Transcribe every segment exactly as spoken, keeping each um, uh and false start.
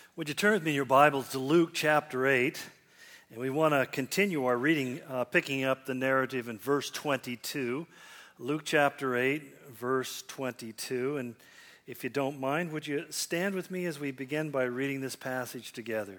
Would you turn with me in your Bibles to Luke chapter eight? And we want to continue our reading, uh, picking up the narrative in verse twenty-two. Luke chapter eight, verse twenty-two. And if you don't mind, would you stand with me as we begin by reading this passage together?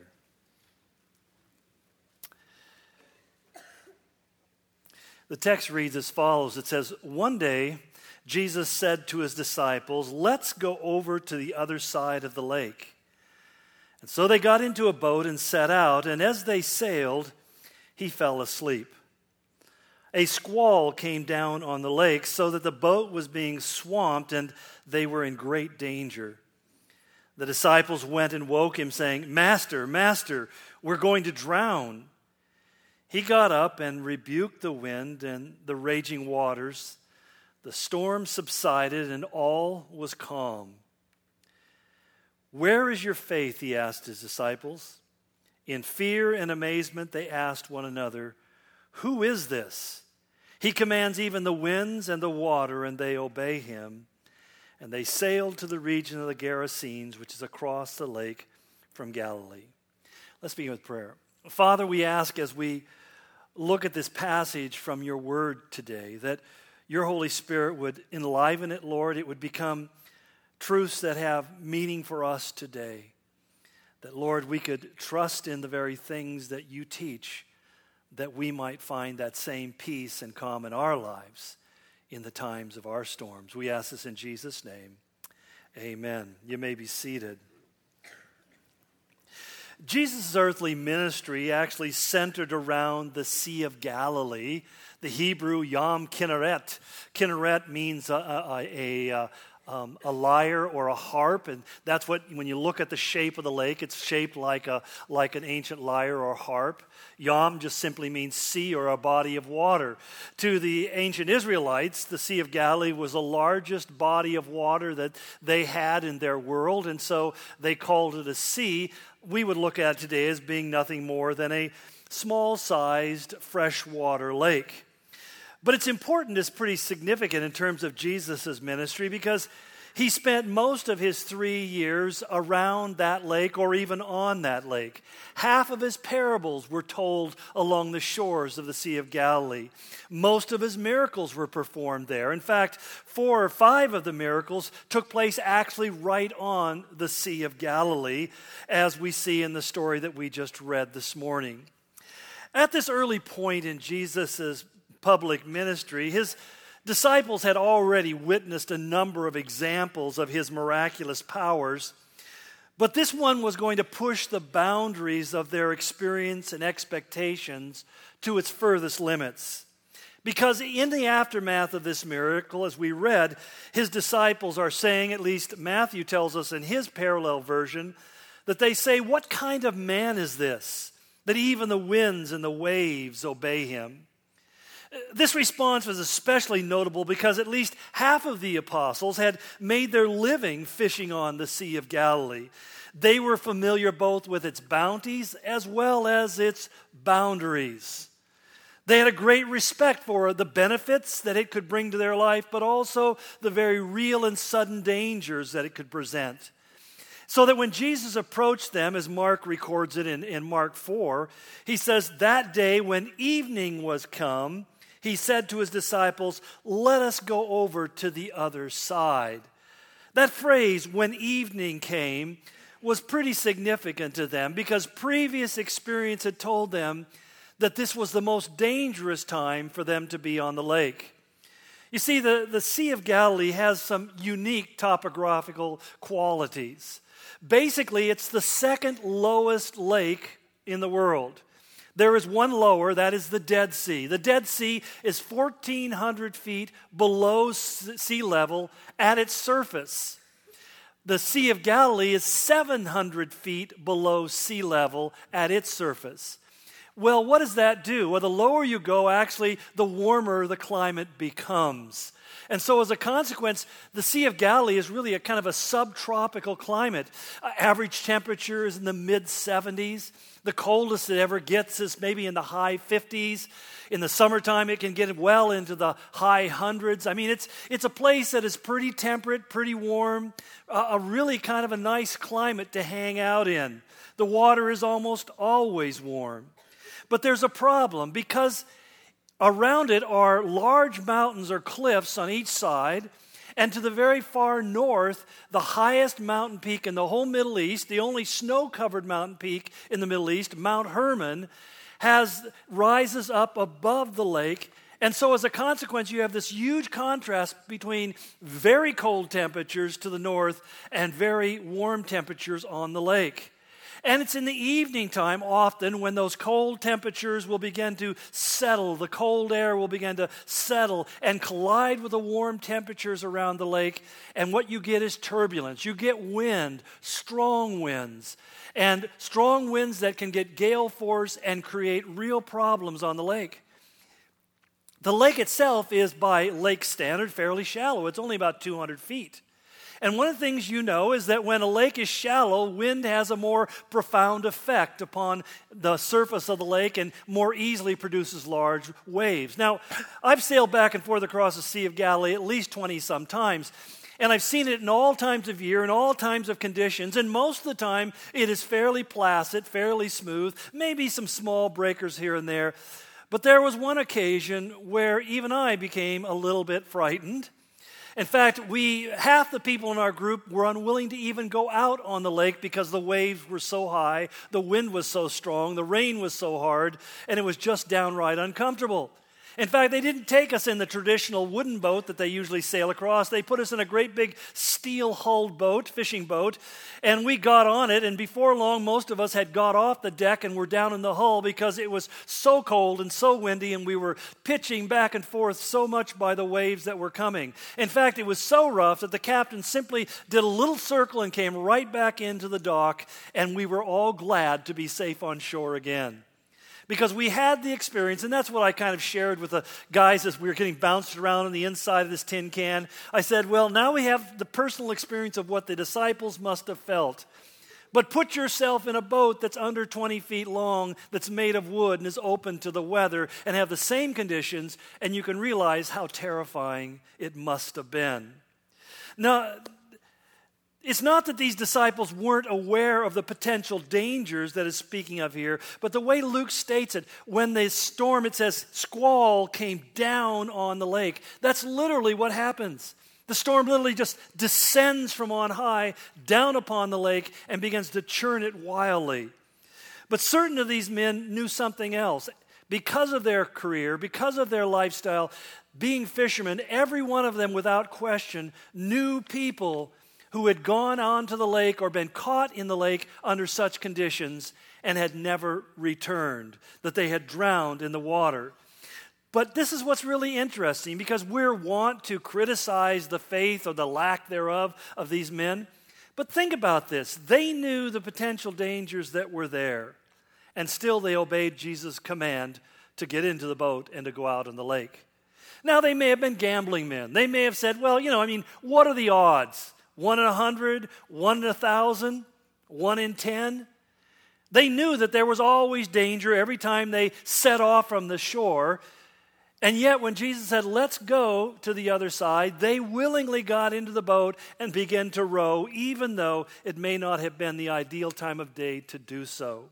The text reads as follows. It says, "One day Jesus said to his disciples, 'Let's go over to the other side of the lake.' And so they got into a boat and set out, and as they sailed, he fell asleep. A squall came down on the lake so that the boat was being swamped and they were in great danger. The disciples went and woke him, saying, 'Master, Master, we're going to drown.' He got up and rebuked the wind and the raging waters. The storm subsided and all was calm. 'Where is your faith?' he asked his disciples. In fear and amazement, they asked one another, 'Who is this? He commands even the winds and the water, and they obey him.' And they sailed to the region of the Gerasenes, which is across the lake from Galilee." Let's begin with prayer. Father, we ask as we look at this passage from your word today, that your Holy Spirit would enliven it, Lord. It would become truths that have meaning for us today. That, Lord, we could trust in the very things that you teach, that we might find that same peace and calm in our lives in the times of our storms. We ask this in Jesus' name. Amen. You may be seated. Jesus' earthly ministry actually centered around the Sea of Galilee, the Hebrew Yam Kinneret. Kinneret means a, a, a, a Um, a lyre or a harp, and that's what, when you look at the shape of the lake, it's shaped like a like an ancient lyre or harp. Yam just simply means sea or a body of water. To the ancient Israelites, the Sea of Galilee was the largest body of water that they had in their world, and so they called it a sea. We would look at it today as being nothing more than a small-sized freshwater lake. But it's important, it's pretty significant in terms of Jesus' ministry, because he spent most of his three years around that lake or even on that lake. Half of his parables were told along the shores of the Sea of Galilee. Most of his miracles were performed there. In fact, four or five of the miracles took place actually right on the Sea of Galilee, as we see in the story that we just read this morning. At this early point in Jesus' public ministry, his disciples had already witnessed a number of examples of his miraculous powers, but this one was going to push the boundaries of their experience and expectations to its furthest limits. Because in the aftermath of this miracle, as we read, his disciples are saying, at least Matthew tells us in his parallel version, that they say, "What kind of man is this, that even the winds and the waves obey him?" This response was especially notable because at least half of the apostles had made their living fishing on the Sea of Galilee. They were familiar both with its bounties as well as its boundaries. They had a great respect for the benefits that it could bring to their life, but also the very real and sudden dangers that it could present. So that when Jesus approached them, as Mark records it in, in Mark four, he says, "That day when evening was come, he said to his disciples, 'Let us go over to the other side.'" That phrase, "when evening came," was pretty significant to them because previous experience had told them that this was the most dangerous time for them to be on the lake. You see, the, the Sea of Galilee has some unique topographical qualities. Basically, it's the second lowest lake in the world. There is one lower, that is the Dead Sea. The Dead Sea is fourteen hundred feet below sea level at its surface. The Sea of Galilee is seven hundred feet below sea level at its surface. Well, what does that do? Well, the lower you go, actually, the warmer the climate becomes. And so as a consequence, the Sea of Galilee is really a kind of a subtropical climate. Uh, average temperature is in the mid seventies. The coldest it ever gets is maybe in the high fifties. In the summertime, it can get well into the high hundreds. I mean, it's it's a place that is pretty temperate, pretty warm, uh, a really kind of a nice climate to hang out in. The water is almost always warm. But there's a problem because around it are large mountains or cliffs on each side, and to the very far north, the highest mountain peak in the whole Middle East, the only snow-covered mountain peak in the Middle East, Mount Hermon, has rises up above the lake. And so as a consequence, you have this huge contrast between very cold temperatures to the north and very warm temperatures on the lake. And it's in the evening time often when those cold temperatures will begin to settle. The cold air will begin to settle and collide with the warm temperatures around the lake. And what you get is turbulence. You get wind, strong winds. And strong winds that can get gale force and create real problems on the lake. The lake itself is, by lake standard, fairly shallow. It's only about two hundred feet. And one of the things you know is that when a lake is shallow, wind has a more profound effect upon the surface of the lake and more easily produces large waves. Now, I've sailed back and forth across the Sea of Galilee at least twenty-some times, and I've seen it in all times of year, in all times of conditions, and most of the time it is fairly placid, fairly smooth, maybe some small breakers here and there. But there was one occasion where even I became a little bit frightened. In fact, we half the people in our group were unwilling to even go out on the lake because the waves were so high, the wind was so strong, the rain was so hard, and it was just downright uncomfortable. In fact, they didn't take us in the traditional wooden boat that they usually sail across. They put us in a great big steel-hulled boat, fishing boat, and we got on it, and before long, most of us had got off the deck and were down in the hull because it was so cold and so windy, and we were pitching back and forth so much by the waves that were coming. In fact, it was so rough that the captain simply did a little circle and came right back into the dock, and we were all glad to be safe on shore again. Because we had the experience, and that's what I kind of shared with the guys as we were getting bounced around on the inside of this tin can. I said, well, now we have the personal experience of what the disciples must have felt. But put yourself in a boat that's under twenty feet long, that's made of wood and is open to the weather, and have the same conditions, and you can realize how terrifying it must have been. Now, it's not that these disciples weren't aware of the potential dangers that it's speaking of here, but the way Luke states it, when the storm, it says, squall came down on the lake. That's literally what happens. The storm literally just descends from on high down upon the lake and begins to churn it wildly. But certain of these men knew something else. Because of their career, because of their lifestyle, being fishermen, every one of them without question knew people who had gone onto the lake or been caught in the lake under such conditions and had never returned, that they had drowned in the water. But this is what's really interesting, because we're wont to criticize the faith or the lack thereof of these men. But think about this. They knew the potential dangers that were there, and still they obeyed Jesus' command to get into the boat and to go out in the lake. Now, they may have been gambling men. They may have said, well, you know, I mean, what are the odds? One in a hundred, one in a thousand, one in ten. They knew that there was always danger every time they set off from the shore. And yet when Jesus said, let's go to the other side, they willingly got into the boat and began to row, even though it may not have been the ideal time of day to do so.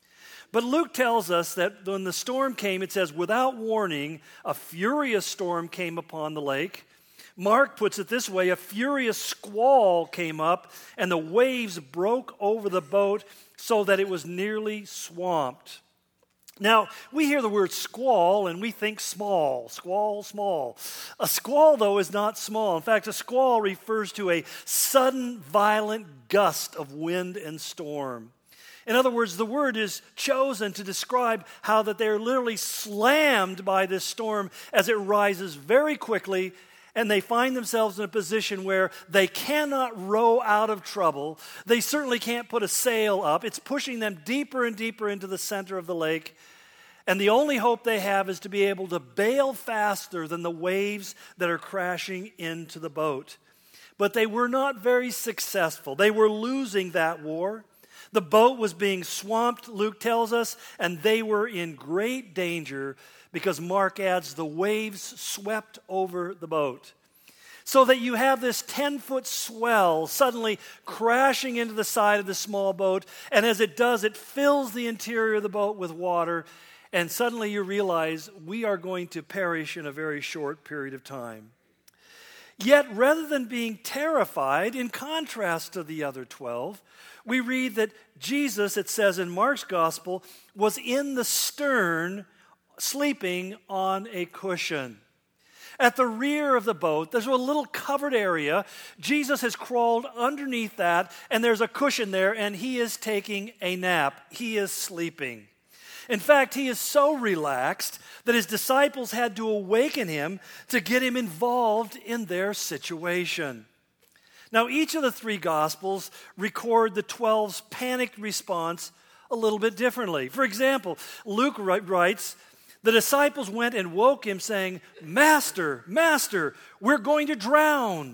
But Luke tells us that when the storm came, it says, without warning, a furious storm came upon the lake. Mark puts it this way, a furious squall came up, and the waves broke over the boat so that it was nearly swamped. Now, we hear the word squall, and we think small, squall, small. A squall, though, is not small. In fact, a squall refers to a sudden, violent gust of wind and storm. In other words, the word is chosen to describe how that they're literally slammed by this storm as it rises very quickly, and they find themselves in a position where they cannot row out of trouble. They certainly can't put a sail up. It's pushing them deeper and deeper into the center of the lake. And the only hope they have is to be able to bail faster than the waves that are crashing into the boat. But they were not very successful. They were losing that war. The boat was being swamped, Luke tells us, and they were in great danger because Mark adds the waves swept over the boat. So that you have this ten-foot swell suddenly crashing into the side of the small boat, and as it does, it fills the interior of the boat with water, and suddenly you realize we are going to perish in a very short period of time. Yet, rather than being terrified, in contrast to the other twelve, we read that Jesus, it says in Mark's gospel, was in the stern, sleeping on a cushion. At the rear of the boat, there's a little covered area. Jesus has crawled underneath that, and there's a cushion there, and he is taking a nap. He is sleeping. In fact, he is so relaxed that his disciples had to awaken him to get him involved in their situation. Now, each of the three Gospels record the twelve's panicked response a little bit differently. For example, Luke writes, the disciples went and woke him saying, "Master, Master, we're going to drown."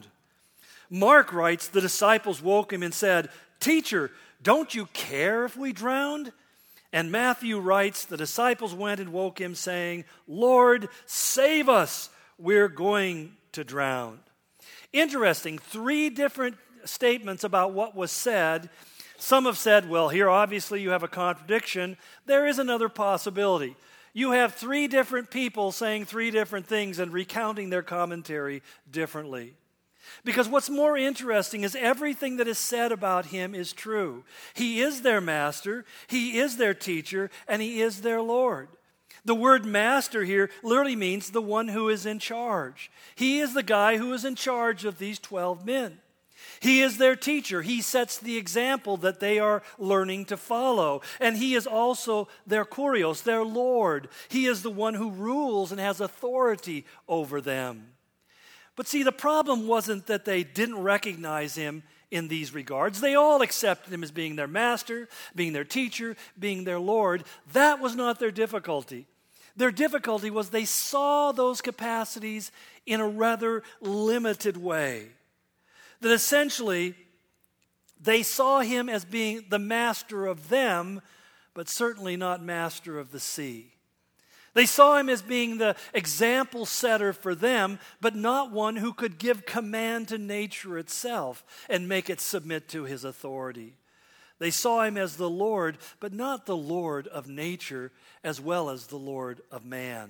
Mark writes, the disciples woke him and said, "Teacher, don't you care if we drowned?" And Matthew writes, the disciples went and woke him saying, "Lord, save us, we're going to drown." Interesting, three different statements about what was said. Some have said, well, here obviously you have a contradiction. There is another possibility. You have three different people saying three different things and recounting their commentary differently. Because what's more interesting is everything that is said about him is true. He is their master, he is their teacher, and he is their Lord. The word master here literally means the one who is in charge. He is the guy who is in charge of these twelve men. He is their teacher. He sets the example that they are learning to follow. And he is also their kurios, their Lord. He is the one who rules and has authority over them. But see, the problem wasn't that they didn't recognize him in these regards. They all accepted him as being their master, being their teacher, being their Lord. That was not their difficulty. Their difficulty was they saw those capacities in a rather limited way. That essentially, they saw him as being the master of them, but certainly not master of the sea. They saw him as being the example setter for them, but not one who could give command to nature itself and make it submit to his authority. They saw him as the Lord, but not the Lord of nature as well as the Lord of man.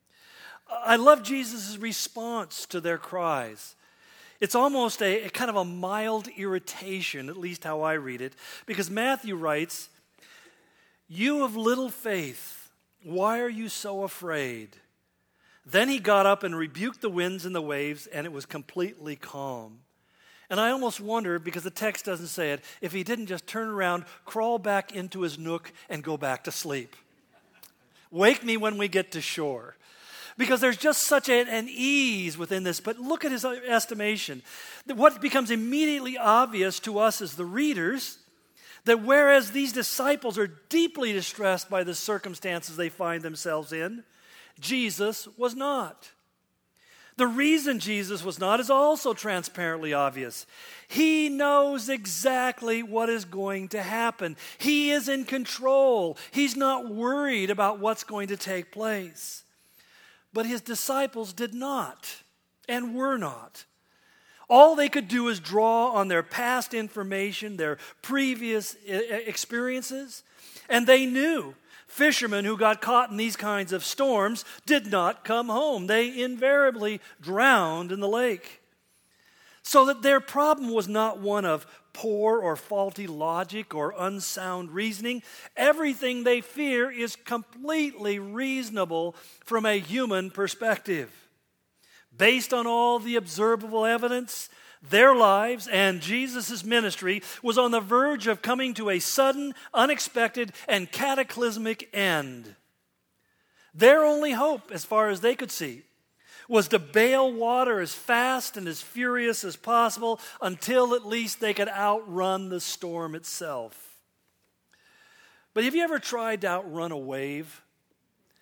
I love Jesus' response to their cries. It's almost a, a kind of a mild irritation, at least how I read it, because Matthew writes, "You of little faith, why are you so afraid?" Then he got up and rebuked the winds and the waves, and it was completely calm. And I almost wonder, because the text doesn't say it, if he didn't just turn around, crawl back into his nook, and go back to sleep. Wake me when we get to shore. Because there's just such a, an ease within this. But look at his estimation. What becomes immediately obvious to us as the readers, that whereas these disciples are deeply distressed by the circumstances they find themselves in, Jesus was not. The reason Jesus was not is also transparently obvious. He knows exactly what is going to happen. He is in control. He's not worried about what's going to take place. But his disciples did not and were not. All they could do is draw on their past information, their previous experiences, and they knew fishermen who got caught in these kinds of storms did not come home. They invariably drowned in the lake. So that their problem was not one of poor or faulty logic or unsound reasoning. Everything they fear is completely reasonable from a human perspective. Based on all the observable evidence, their lives and Jesus' ministry was on the verge of coming to a sudden, unexpected, and cataclysmic end. Their only hope, as far as they could see, was to bail water as fast and as furious as possible until at least they could outrun the storm itself. But have you ever tried to outrun a wave?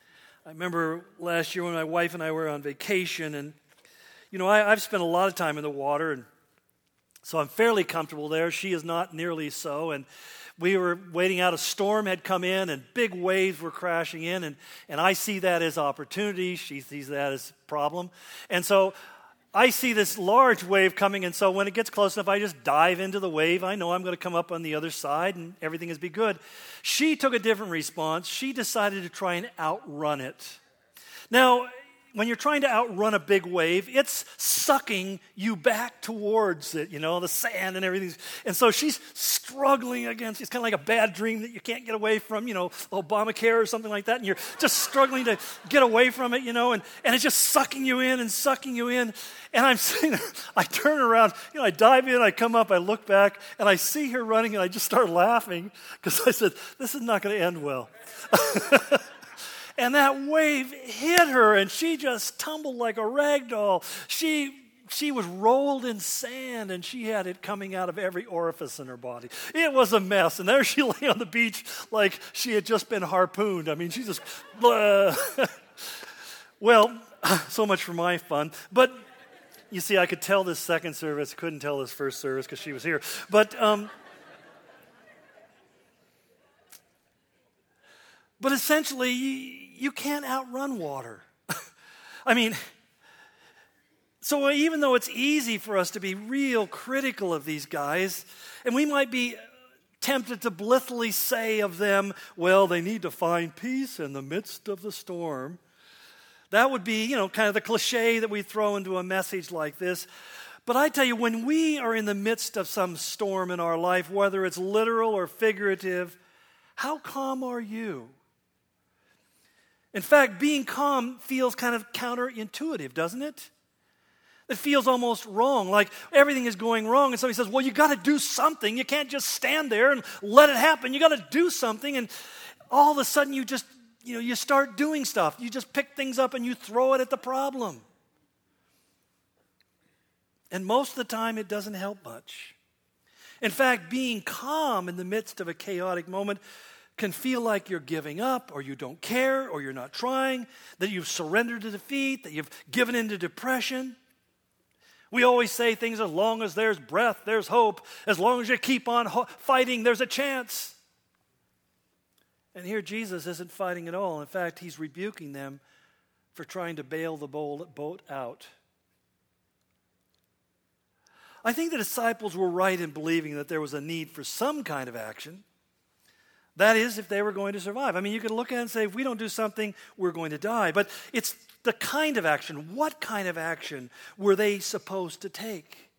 I remember last year when my wife and I were on vacation, and, you know, I, I've spent a lot of time in the water, and so I'm fairly comfortable there. She is not nearly so, and we were waiting out. A storm had come in, and big waves were crashing in, and, and I see that as opportunity. She sees that as problem. And so I see this large wave coming, and so when it gets close enough, I just dive into the wave. I know I'm going to come up on the other side, and everything is be good. She took a different response. She decided to try and outrun it. Now, when you're trying to outrun a big wave, it's sucking you back towards it, you know, the sand and everything. And so she's struggling against, it's kind of like a bad dream that you can't get away from, you know, Obamacare or something like that. And you're just struggling to get away from it, you know, and, and it's just sucking you in and sucking you in. And I'm sitting there, I turn around, you know, I dive in, I come up, I look back, and I see her running, and I just start laughing because I said, this is not going to end well. And that wave hit her, and she just tumbled like a rag doll. She, she was rolled in sand, and she had it coming out of every orifice in her body. It was a mess, and there she lay on the beach like she had just been harpooned. I mean, she just, blah. Well, so much for my fun. But you see, I could tell this second service, couldn't tell this first service because she was here. But um, but essentially, you, you can't outrun water. I mean, so even though it's easy for us to be real critical of these guys, and we might be tempted to blithely say of them, well, they need to find peace in the midst of the storm. That would be, you know, kind of the cliche that we throw into a message like this. But I tell you, when we are in the midst of some storm in our life, whether it's literal or figurative, how calm are you? In fact, being calm feels kind of counterintuitive, doesn't it? It feels almost wrong, like everything is going wrong, and somebody says, well, you got to do something. You can't just stand there and let it happen. You got to do something, and all of a sudden you just, you know, you start doing stuff. You just pick things up and you throw it at the problem. And most of the time, it doesn't help much. In fact, being calm in the midst of a chaotic moment can feel like you're giving up, or you don't care, or you're not trying, that you've surrendered to defeat, that you've given into depression. We always say things, as long as there's breath, there's hope. As long as you keep on ho- fighting, there's a chance. And here Jesus isn't fighting at all. In fact, he's rebuking them for trying to bail the boat out. I think the disciples were right in believing that there was a need for some kind of action. That is, if they were going to survive. I mean, you could look at it and say, if we don't do something, we're going to die. But it's the kind of action. What kind of action were they supposed to take?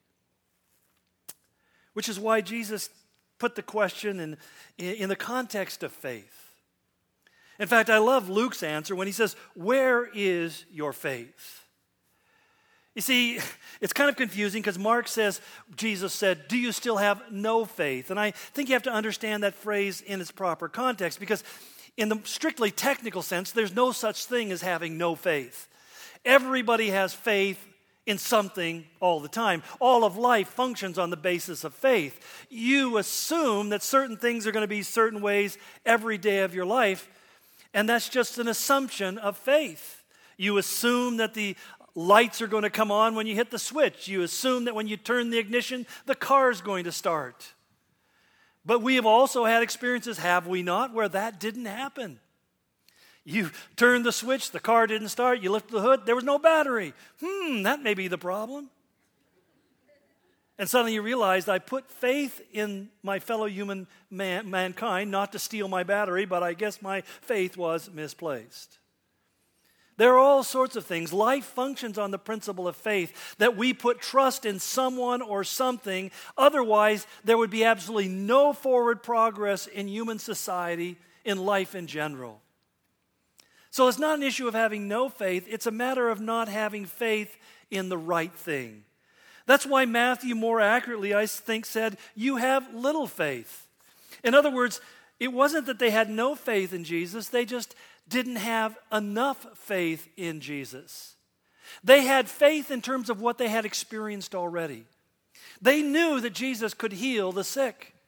Which is why Jesus put the question in, in the context of faith. In fact, I love Luke's answer when he says, where is your faith? You see, it's kind of confusing because Mark says, Jesus said, do you still have no faith? And I think you have to understand that phrase in its proper context, because in the strictly technical sense, there's no such thing as having no faith. Everybody has faith in something all the time. All of life functions on the basis of faith. You assume that certain things are going to be certain ways every day of your life, and that's just an assumption of faith. You assume that the lights are going to come on when you hit the switch. You assume that when you turn the ignition, the car is going to start. But we have also had experiences, have we not, where that didn't happen. You turned the switch, the car didn't start, you lifted the hood, there was no battery. Hmm, that may be the problem. And suddenly you realized I put faith in my fellow human man, mankind, not to steal my battery, but I guess my faith was misplaced. There are all sorts of things. Life functions on the principle of faith, that we put trust in someone or something. Otherwise, there would be absolutely no forward progress in human society, in life in general. So it's not an issue of having no faith. It's a matter of not having faith in the right thing. That's why Matthew more accurately, I think, said, you have little faith. In other words, it wasn't that they had no faith in Jesus. They just didn't have enough faith in Jesus. They had faith in terms of what they had experienced already. They knew that Jesus could heal the sick.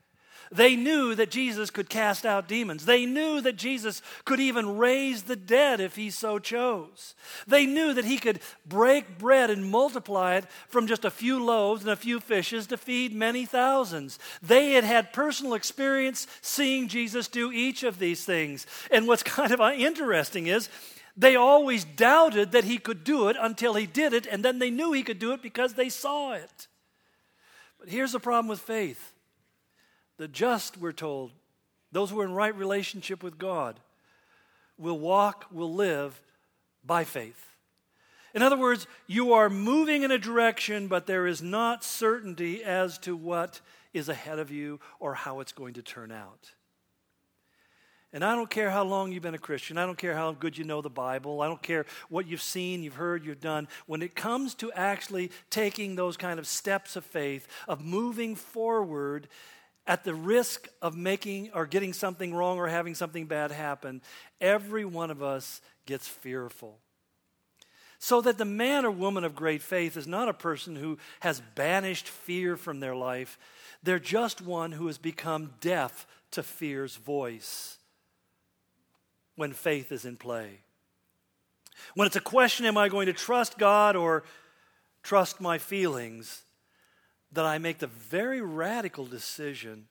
They knew that Jesus could cast out demons. They knew that Jesus could even raise the dead if he so chose. They knew that he could break bread and multiply it from just a few loaves and a few fishes to feed many thousands. They had had personal experience seeing Jesus do each of these things. And what's kind of interesting is they always doubted that he could do it until he did it, and then they knew he could do it because they saw it. But here's the problem with faith. The just, we're told, those who are in right relationship with God, will walk, will live by faith. In other words, you are moving in a direction, but there is not certainty as to what is ahead of you or how it's going to turn out. And I don't care how long you've been a Christian. I don't care how good you know the Bible. I don't care what you've seen, you've heard, you've done. When it comes to actually taking those kind of steps of faith, of moving forward, at the risk of making or getting something wrong or having something bad happen, every one of us gets fearful. So that the man or woman of great faith is not a person who has banished fear from their life. They're just one who has become deaf to fear's voice when faith is in play. When it's a question, am I going to trust God or trust my feelings? That I make the very radical decision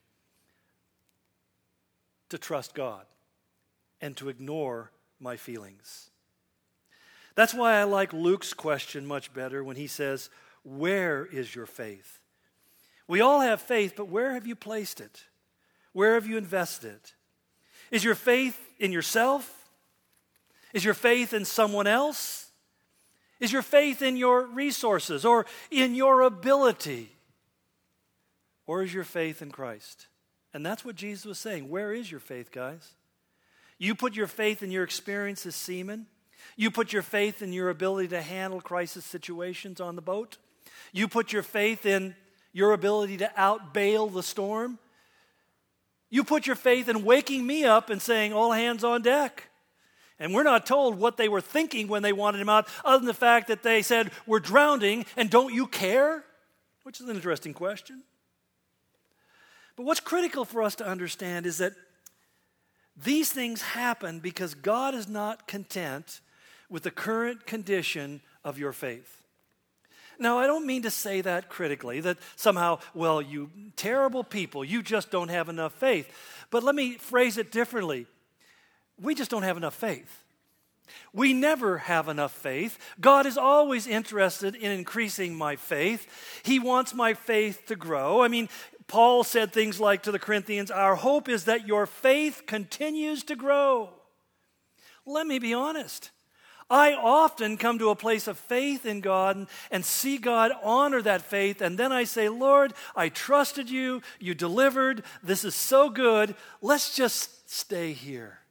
to trust God and to ignore my feelings. That's why I like Luke's question much better when he says, where is your faith? We all have faith, but where have you placed it? Where have you invested it? Is your faith in yourself? Is your faith in someone else? Is your faith in your resources or in your ability? Or is your faith in Christ? And that's what Jesus was saying. Where is your faith, guys? You put your faith in your experience as seamen. You put your faith in your ability to handle crisis situations on the boat. You put your faith in your ability to outbail the storm. You put your faith in waking me up and saying, all hands on deck. And we're not told what they were thinking when they wanted him out, other than the fact that they said, we're drowning, and don't you care? Which is an interesting question. But what's critical for us to understand is that these things happen because God is not content with the current condition of your faith. Now, I don't mean to say that critically, that somehow, well, you terrible people, you just don't have enough faith. But let me phrase it differently. We just don't have enough faith. We never have enough faith. God is always interested in increasing my faith. He wants my faith to grow. I mean, Paul said things like to the Corinthians, our hope is that your faith continues to grow. Let me be honest. I often come to a place of faith in God and, and see God honor that faith, and then I say, Lord, I trusted you, you delivered, this is so good, let's just stay here.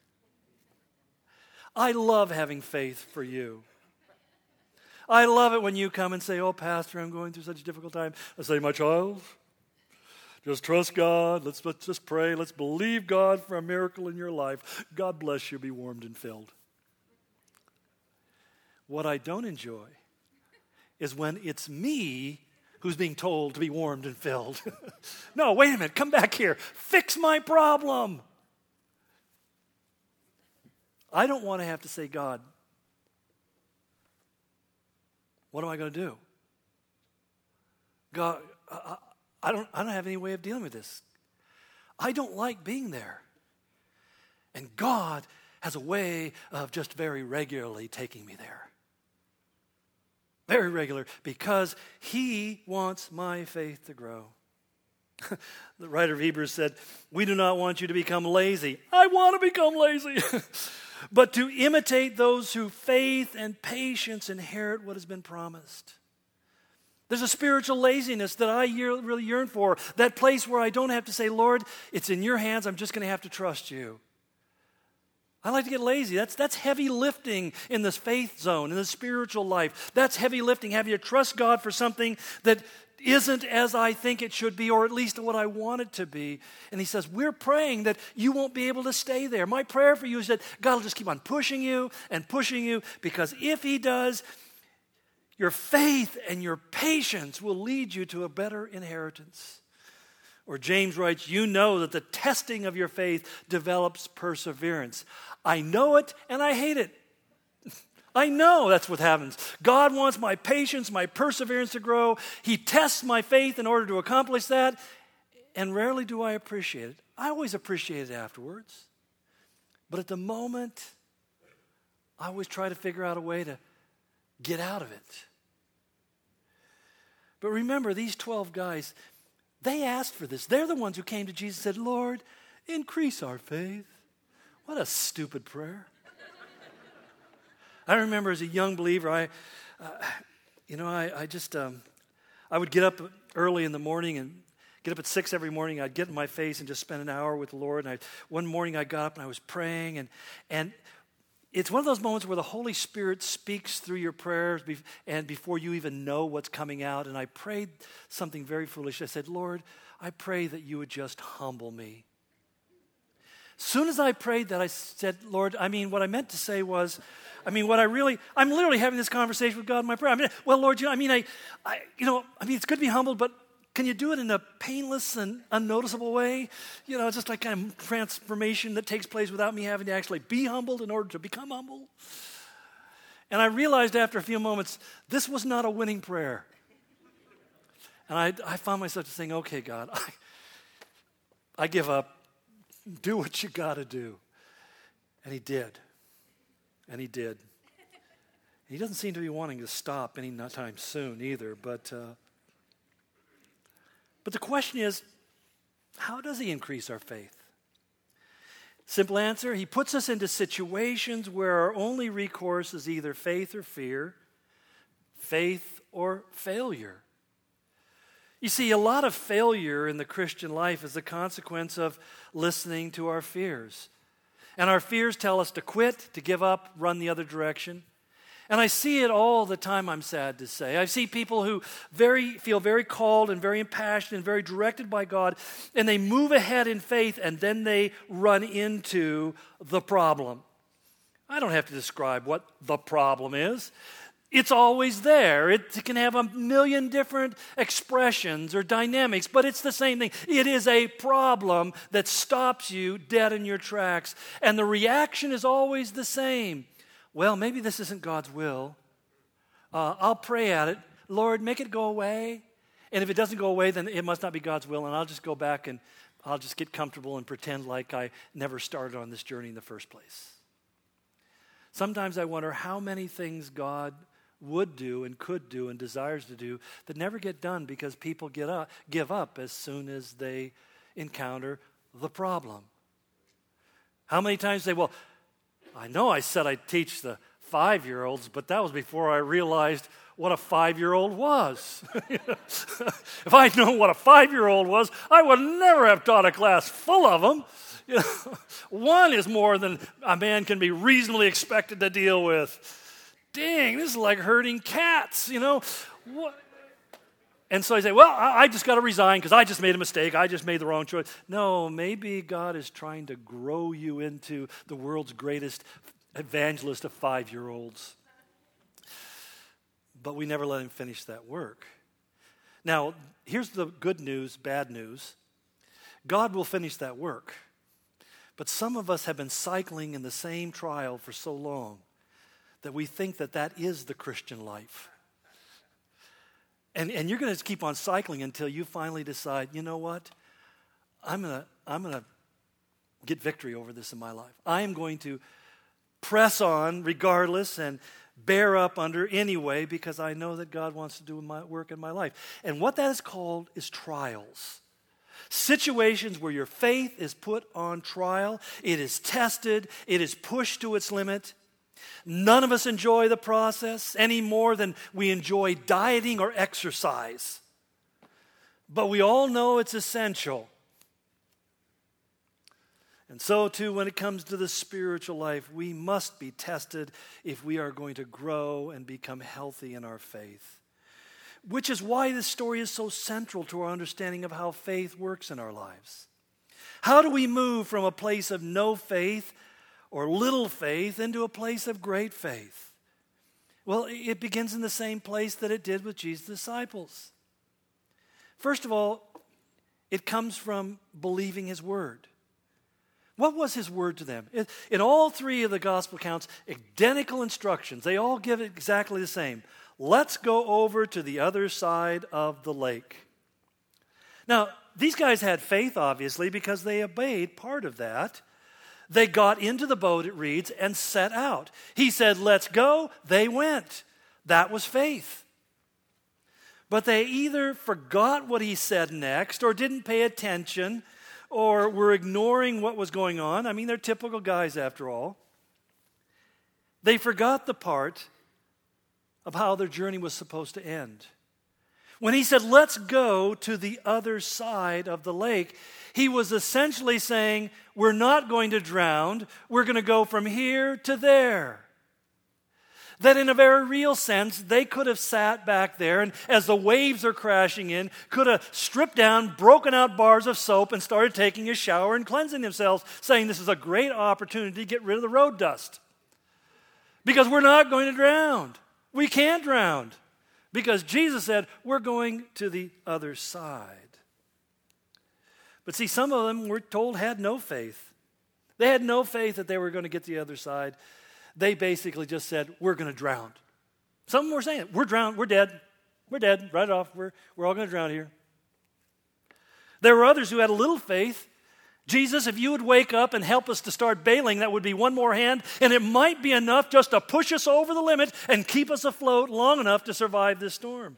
I love having faith for you. I love it when you come and say, oh, Pastor, I'm going through such a difficult time. I say, my child, just trust God. Let's, let's just pray. Let's believe God for a miracle in your life. God bless you. Be warmed and filled. What I don't enjoy is when it's me who's being told to be warmed and filled. No, wait a minute. Come back here. Fix my problem. I don't want to have to say, God, what am I going to do? God, I, I don't, I don't have any way of dealing with this. I don't like being there. And God has a way of just very regularly taking me there. Very regular, because He wants my faith to grow. The writer of Hebrews said, we do not want you to become lazy. I want to become lazy. But to imitate those who faith and patience inherit what has been promised. There's a spiritual laziness that I really yearn for. That place where I don't have to say, Lord, it's in your hands. I'm just going to have to trust you. I like to get lazy. That's, that's heavy lifting in this faith zone, in the spiritual life. That's heavy lifting, having to trust God for something that isn't as I think it should be, or at least what I want it to be. And He says, we're praying that you won't be able to stay there. My prayer for you is that God will just keep on pushing you and pushing you, because if He does, your faith and your patience will lead you to a better inheritance. Or James writes, you know that the testing of your faith develops perseverance. I know it and I hate it. I know that's what happens. God wants my patience, my perseverance to grow. He tests my faith in order to accomplish that. And rarely do I appreciate it. I always appreciate it afterwards. But at the moment, I always try to figure out a way to get out of it. But remember, these twelve guys, they asked for this. They're the ones who came to Jesus and said, Lord, increase our faith. What a stupid prayer. I remember as a young believer, I, uh, you know, I, I just, um, I would get up early in the morning and get up at six every morning. I'd get in my face and just spend an hour with the Lord. And I, one morning I got up and I was praying, and and it's one of those moments where the Holy Spirit speaks through your prayers be- and before you even know what's coming out. And I prayed something very foolish. I said, Lord, I pray that you would just humble me. As soon as I prayed that, I said, Lord, I mean, what I meant to say was, I mean, what I really, I'm literally having this conversation with God in my prayer. I mean, well, Lord, you know, I mean, I, I, you know, I mean, it's good to be humbled, but can you do it in a painless and unnoticeable way? You know, just like kind of transformation that takes place without me having to actually be humbled in order to become humble. And I realized after a few moments, this was not a winning prayer. And I, I found myself just saying, okay, God, I, I give up. Do what you got to do. And he did. And he did. He doesn't seem to be wanting to stop any time soon either. But, uh, but the question is, how does he increase our faith? Simple answer, he puts us into situations where our only recourse is either faith or fear, faith or failure. You see, a lot of failure in the Christian life is a consequence of listening to our fears. And our fears tell us to quit, to give up, run the other direction. And I see it all the time, I'm sad to say. I see people who very feel very called and very impassioned and very directed by God, and they move ahead in faith, and then they run into the problem. I don't have to describe what the problem is. It's always there. It can have a million different expressions or dynamics, but it's the same thing. It is a problem that stops you dead in your tracks. And the reaction is always the same. Well, maybe this isn't God's will. Uh, I'll pray at it. Lord, make it go away. And if it doesn't go away, then it must not be God's will, and I'll just go back and I'll just get comfortable and pretend like I never started on this journey in the first place. Sometimes I wonder how many things God would do and could do and desires to do that never get done because people get up, give up as soon as they encounter the problem. How many times they, well, I know I said I'd teach the five-year-olds, but that was before I realized what a five-year-old was. If I'd known what a five-year-old was, I would never have taught a class full of them. You know, one is more than a man can be reasonably expected to deal with. Dang, this is like herding cats, you know. What? And so I say, well, I, I just got to resign because I just made a mistake. I just made the wrong choice. No, maybe God is trying to grow you into the world's greatest evangelist of five-year-olds. But we never let him finish that work. Now, here's the good news, bad news. God will finish that work. But some of us have been cycling in the same trial for so long that we think that that is the Christian life. And, and you're going to keep on cycling until you finally decide, you know what? I'm going to I'm going to get victory over this in my life. I am going to press on regardless and bear up under anyway because I know that God wants to do my work in my life. And what that is called is trials. Situations where your faith is put on trial, it is tested, it is pushed to its limit. None of us enjoy the process any more than we enjoy dieting or exercise. But we all know it's essential. And so too, when it comes to the spiritual life, we must be tested if we are going to grow and become healthy in our faith. Which is why this story is so central to our understanding of how faith works in our lives. How do we move from a place of no faith or little faith into a place of great faith? Well, it begins in the same place that it did with Jesus' disciples. First of all, It comes from believing his word. What was his word to them? In all three of the gospel accounts, identical instructions. They all give it exactly the same. Let's go over to the other side of the lake. Now, these guys had faith, obviously, because they obeyed part of that. They got into the boat, it reads, and set out. He said, let's go. They went. That was faith. But they either forgot what he said next or didn't pay attention or were ignoring what was going on. I mean, they're typical guys after all. They forgot the part of how their journey was supposed to end. When he said, let's go to the other side of the lake, he was essentially saying, we're not going to drown. We're going to go from here to there. That in a very real sense, they could have sat back there and as the waves are crashing in, could have stripped down, broken out bars of soap and started taking a shower and cleansing themselves, saying this is a great opportunity to get rid of the road dust. Because we're not going to drown. We can't drown. Because Jesus said, we're going to the other side. But see, some of them, we're told, had no faith. They had no faith that they were going to get to the other side. They basically just said, we're going to drown. Some of them were saying it. We're drowned. We're dead. We're dead. Right off. We're, we're all going to drown here. There were others who had a little faith. Jesus, if you would wake up and help us to start bailing, that would be one more hand, and it might be enough just to push us over the limit and keep us afloat long enough to survive this storm.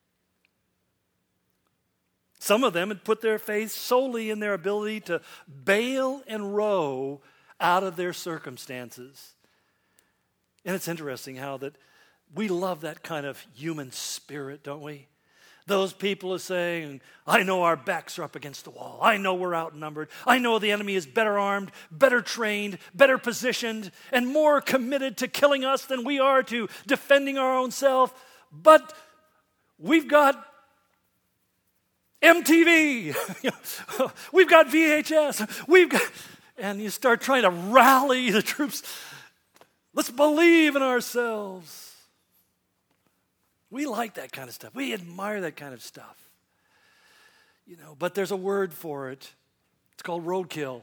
Some of them had put their faith solely in their ability to bail and row out of their circumstances. And it's interesting how that we love that kind of human spirit, don't we? Those people are saying, I know our backs are up against the wall. I know we're outnumbered. I know the enemy is better armed, better trained, better positioned, and more committed to killing us than we are to defending our own self. But we've got M T V. We've got V H S. We've got, and you start trying to rally the troops. Let's believe in ourselves. We like that kind of stuff. We admire that kind of stuff. You know, but there's a word for it. It's called roadkill.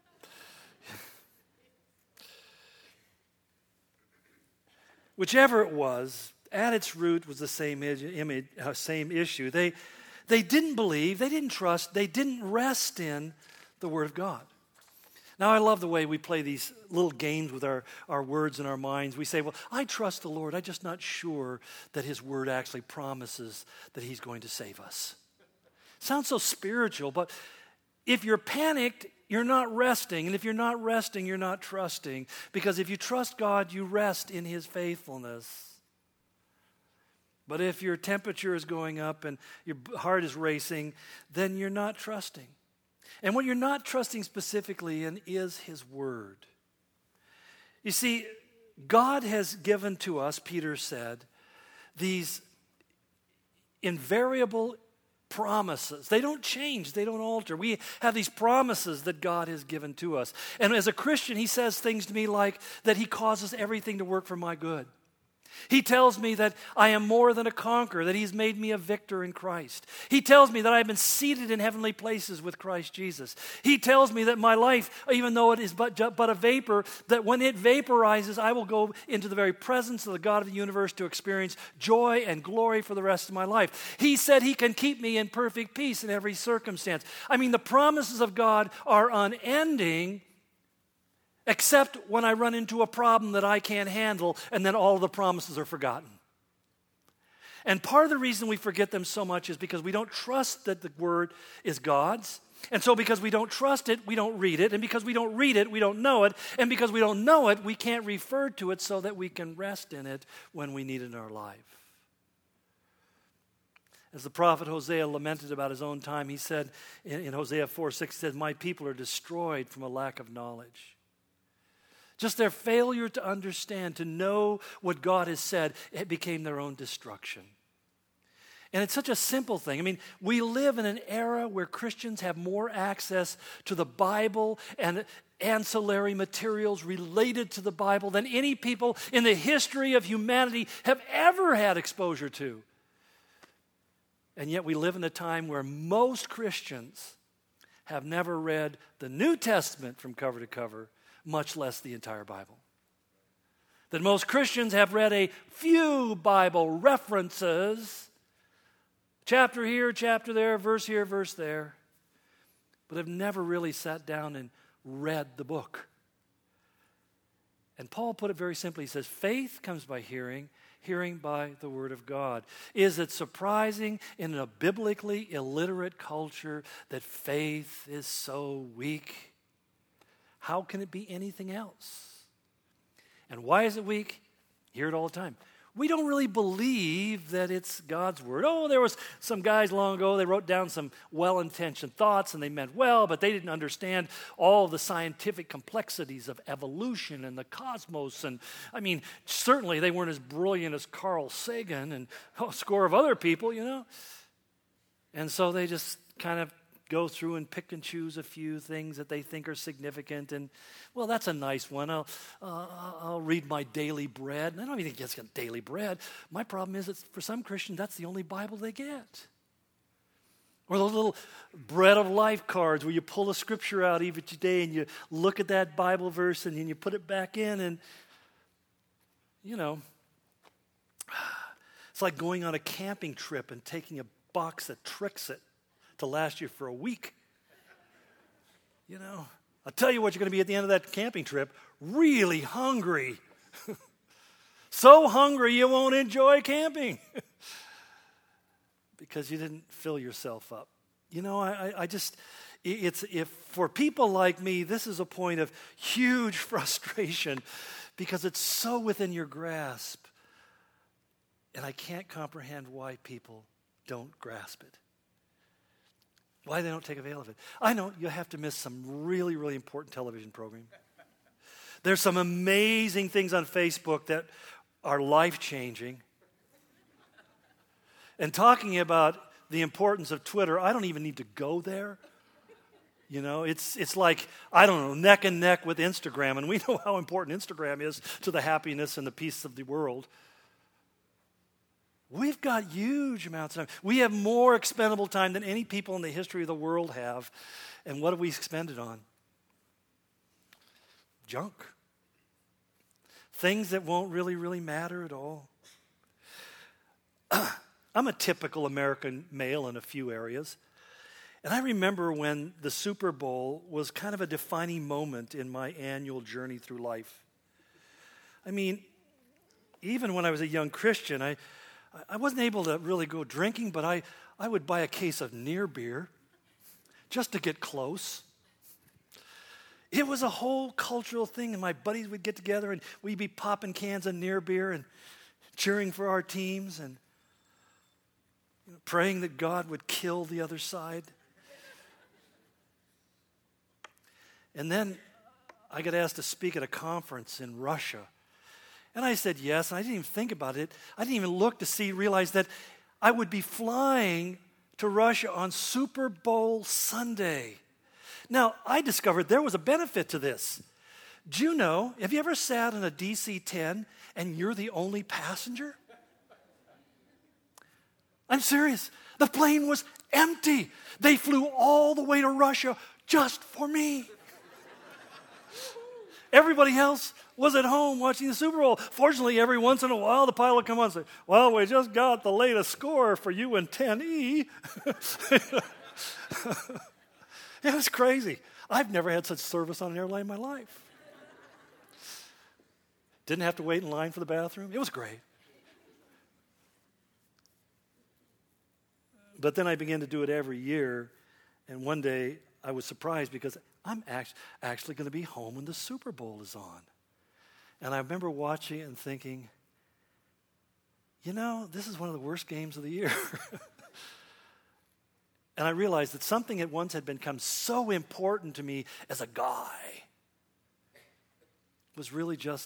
Whichever it was, at its root was the same image, uh, same issue. They, they didn't believe, they didn't trust, they didn't rest in the Word of God. Now, I love the way we play these little games with our, our words and our minds. We say, well, I trust the Lord. I'm just not sure that His Word actually promises that He's going to save us. Sounds so spiritual, but if you're panicked, you're not resting. And if you're not resting, you're not trusting. Because if you trust God, you rest in His faithfulness. But if your temperature is going up and your heart is racing, then you're not trusting. And what you're not trusting specifically in is His Word. You see, God has given to us, Peter said, these invariable promises. They don't change. They don't alter. We have these promises that God has given to us. And as a Christian, He says things to me like that He causes everything to work for my good. He tells me that I am more than a conqueror, that He's made me a victor in Christ. He tells me that I've been seated in heavenly places with Christ Jesus. He tells me that my life, even though it is but, but a vapor, that when it vaporizes, I will go into the very presence of the God of the universe to experience joy and glory for the rest of my life. He said He can keep me in perfect peace in every circumstance. I mean, the promises of God are unending, except when I run into a problem that I can't handle, and then all the promises are forgotten. And part of the reason we forget them so much is because we don't trust that the Word is God's. And so because we don't trust it, we don't read it. And because we don't read it, we don't know it. And because we don't know it, we can't refer to it so that we can rest in it when we need it in our life. As the prophet Hosea lamented about his own time, he said in, in Hosea four six, he said, my people are destroyed from a lack of knowledge. Just their failure to understand, to know what God has said, it became their own destruction. And it's such a simple thing. I mean, we live in an era where Christians have more access to the Bible and ancillary materials related to the Bible than any people in the history of humanity have ever had exposure to. And yet we live in a time where most Christians have never read the New Testament from cover to cover, much less the entire Bible. That most Christians have read a few Bible references, chapter here, chapter there, verse here, verse there, but have never really sat down and read the book. And Paul put it very simply. He says, faith comes by hearing, hearing by the word of God. Is it surprising in a biblically illiterate culture that faith is so weak? How can it be anything else? And why is it weak? Hear it all the time. We don't really believe that it's God's word. Oh, there was some guys long ago, they wrote down some well-intentioned thoughts and they meant well, but they didn't understand all the scientific complexities of evolution and the cosmos. And I mean, certainly they weren't as brilliant as Carl Sagan and a score of other people, you know. And so they just kind of go through and pick and choose a few things that they think are significant. And, well, that's a nice one. I'll, uh, I'll read my daily bread. And I don't even think it's got daily bread. My problem is that for some Christians, that's the only Bible they get. Or those little bread of life cards where you pull a scripture out each day and you look at that Bible verse and then you put it back in. And, you know, it's like going on a camping trip and taking a box that tricks it to last you for a week. You know, I'll tell you what you're going to be at the end of that camping trip, really hungry. So hungry you won't enjoy camping because you didn't fill yourself up. You know, I, I just, it's, if for people like me, this is a point of huge frustration because it's so within your grasp. And I can't comprehend why people don't grasp it. Why they don't take avail of it. I know you have to miss some really, really important television program. There's some amazing things on Facebook that are life-changing. And talking about the importance of Twitter, I don't even need to go there. You know, it's it's like, I don't know, neck and neck with Instagram. And we know how important Instagram is to the happiness and the peace of the world. We've got huge amounts of time. We have more expendable time than any people in the history of the world have. And what have we expended on? Junk. Things that won't really, really matter at all. I'm a typical American male in a few areas. And I remember when the Super Bowl was kind of a defining moment in my annual journey through life. I mean, even when I was a young Christian, I... I wasn't able to really go drinking, but I, I would buy a case of near beer just to get close. It was a whole cultural thing, and my buddies would get together, and we'd be popping cans of near beer and cheering for our teams and you know, praying that God would kill the other side. And then I got asked to speak at a conference in Russia. And I said yes, and I didn't even think about it. I didn't even look to see, realize that I would be flying to Russia on Super Bowl Sunday. Now, I discovered there was a benefit to this. Do you know, have you ever sat in a D C ten and you're the only passenger? I'm serious. The plane was empty. They flew all the way to Russia just for me. Everybody else was at home watching the Super Bowl. Fortunately, every once in a while, the pilot would come on and say, well, we just got the latest score for you in ten E. It was crazy. I've never had such service on an airline in my life. Didn't have to wait in line for the bathroom. It was great. But then I began to do it every year, and one day I was surprised because I'm act- actually going to be home when the Super Bowl is on. And I remember watching it and thinking, you know, this is one of the worst games of the year. And I realized that something that once had become so important to me as a guy was really just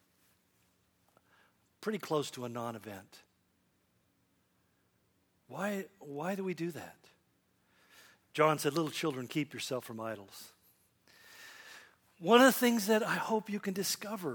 pretty close to a non-event. Why, why do we do that? John said, little children, keep yourself from idols. One of the things that I hope you can discover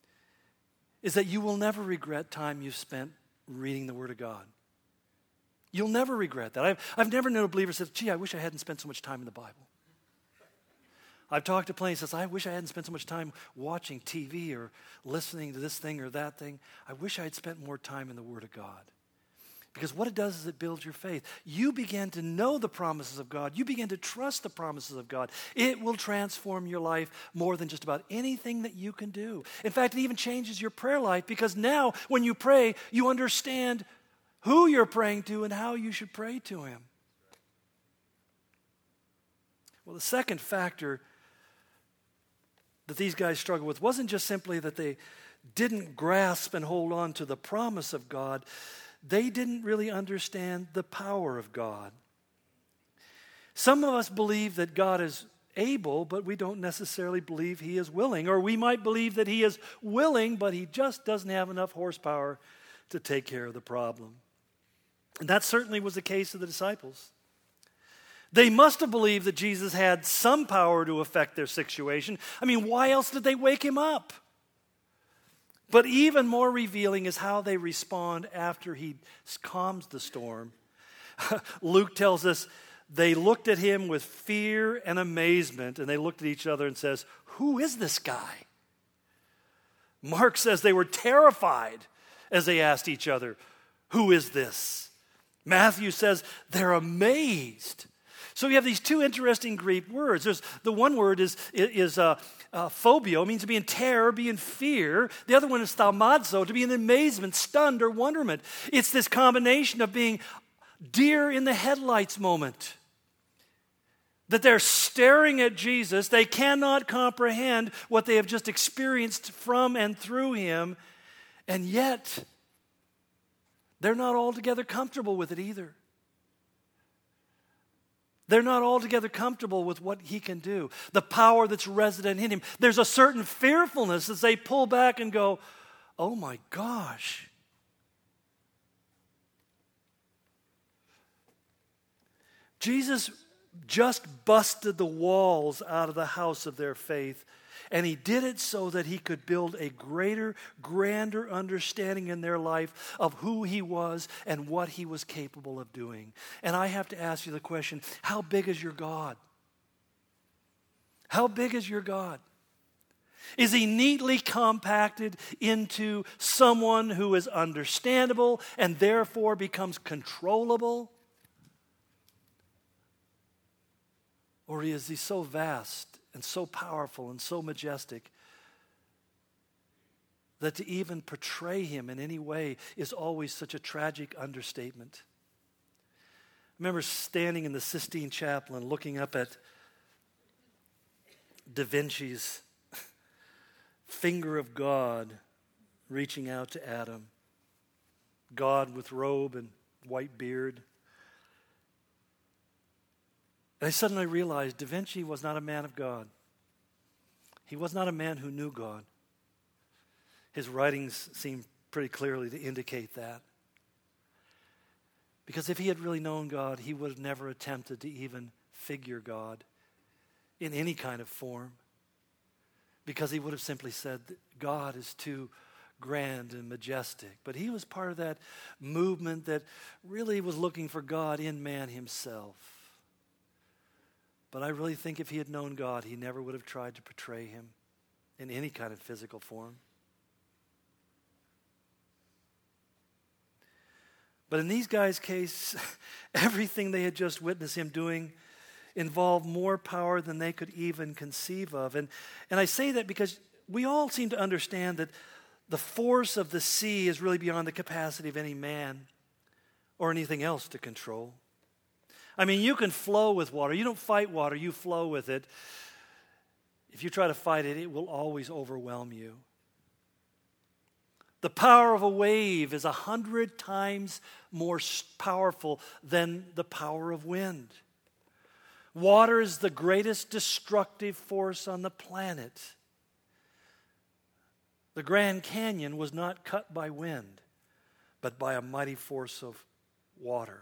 is that you will never regret time you've spent reading the Word of God. You'll never regret that. I've, I've never known a believer who says, gee, I wish I hadn't spent so much time in the Bible. I've talked to plenty who says, I wish I hadn't spent so much time watching T V or listening to this thing or that thing. I wish I had spent more time in the Word of God. Because what it does is it builds your faith. You begin to know the promises of God. You begin to trust the promises of God. It will transform your life more than just about anything that you can do. In fact, it even changes your prayer life because now when you pray, you understand who you're praying to and how you should pray to Him. Well, the second factor that these guys struggled with wasn't just simply that they didn't grasp and hold on to the promise of God. They didn't really understand the power of God. Some of us believe that God is able, but we don't necessarily believe He is willing. Or we might believe that He is willing, but He just doesn't have enough horsepower to take care of the problem. And that certainly was the case of the disciples. They must have believed that Jesus had some power to affect their situation. I mean, why else did they wake Him up? But even more revealing is how they respond after He calms the storm. Luke tells us they looked at Him with fear and amazement, and they looked at each other and says, who is this guy? Mark says they were terrified as they asked each other, who is this? Matthew says they're amazed. So you have these two interesting Greek words. There's, the one word is, is uh, uh, phobia, it means to be in terror, be in fear. The other one is thaumazo, to be in amazement, stunned, or wonderment. It's this combination of being deer in the headlights moment. That they're staring at Jesus. They cannot comprehend what they have just experienced from and through Him. And yet, they're not altogether comfortable with it either. They're not altogether comfortable with what He can do, the power that's resident in Him. There's a certain fearfulness as they pull back and go, oh my gosh. Jesus just busted the walls out of the house of their faith. And He did it so that He could build a greater, grander understanding in their life of who He was and what He was capable of doing. And I have to ask you the question, how big is your God? How big is your God? Is He neatly compacted into someone who is understandable and therefore becomes controllable? Or is He so vast and so powerful and so majestic that to even portray Him in any way is always such a tragic understatement? I remember standing in the Sistine Chapel and looking up at Da Vinci's finger of God reaching out to Adam. God with robe and white beard. And I suddenly realized Da Vinci was not a man of God. He was not a man who knew God. His writings seem pretty clearly to indicate that. Because if he had really known God, he would have never attempted to even figure God in any kind of form. Because he would have simply said that God is too grand and majestic. But he was part of that movement that really was looking for God in man himself. But I really think if he had known God, he never would have tried to portray Him in any kind of physical form. But in these guys' case, everything they had just witnessed Him doing involved more power than they could even conceive of. And, and I say that because we all seem to understand that the force of the sea is really beyond the capacity of any man or anything else to control. I mean, you can flow with water. You don't fight water, you flow with it. If you try to fight it, it will always overwhelm you. The power of a wave is a hundred times more powerful than the power of wind. Water is the greatest destructive force on the planet. The Grand Canyon was not cut by wind, but by a mighty force of water.